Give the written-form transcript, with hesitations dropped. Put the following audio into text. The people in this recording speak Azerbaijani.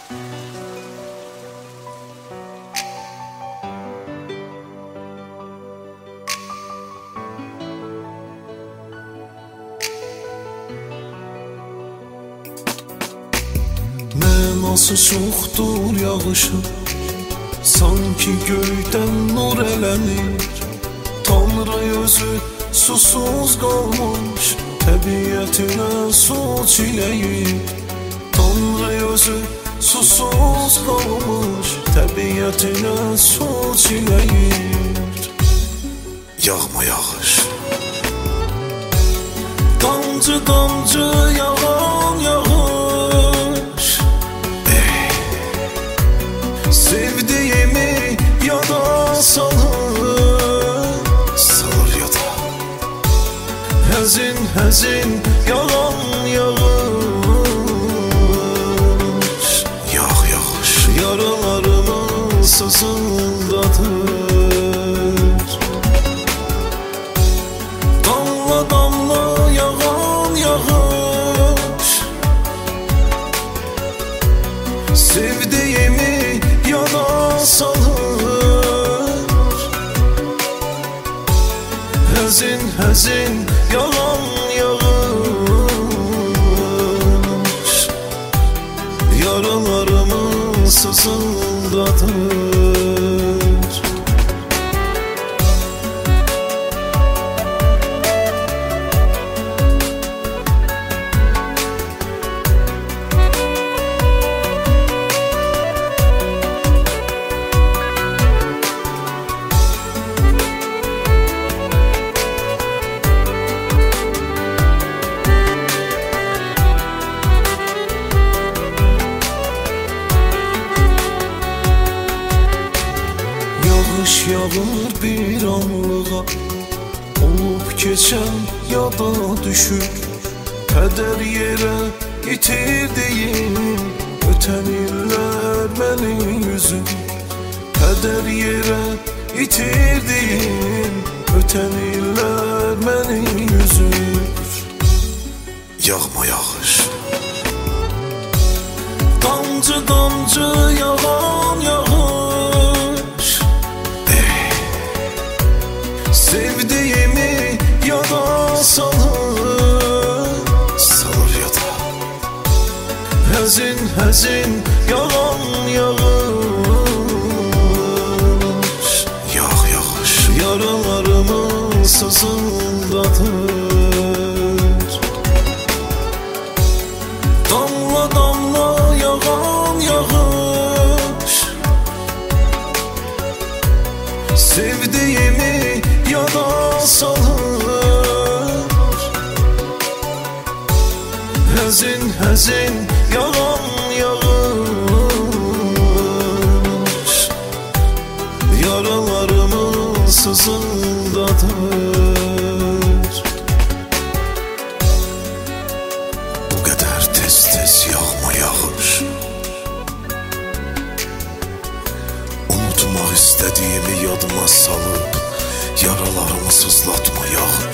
Mənası çoxdur yağışın, sanki göydən nur ələnir. Tanrı özü susuz qalmış, təbiətinə su çiləyir. Tanrı özü susuz qalmış, təbiətinə su çiləyir. Yağma yağış, damcı damcı yağan yağış. Sevdiğimi yada salır ya da Həzin həzin yağan yağış. Yağ yağış yaralarımı sızıldatır. Damla damla yağan yağış. Sevdiğimi yana salır. Həzin həzin yağan yağış. Yaralarımı sızıldatır. Yağış yağır bir anlığa, olup keçən yada düşür. Kədər yerə itirdiğim ötən illər mənim yüzüm. Kədər yerə itirdiğim ötən illər mənim yüzüm. Yağma yağış, damcı damcı yağan yağış. Sevdiğimi yada salır ya da Həzin həzin yağan yağış. Yağ yağış yaralarımı sızıldatır. Damla damla yağan yağış. Sevdiğimi yana salır. Həzin həzin yağan yağış. Yaralarımı sızıldatır. Bu qədər tez tez yağma yağış. Unutmaq istədiyimi yadıma salıb, yaralarımı sızlatma yağış.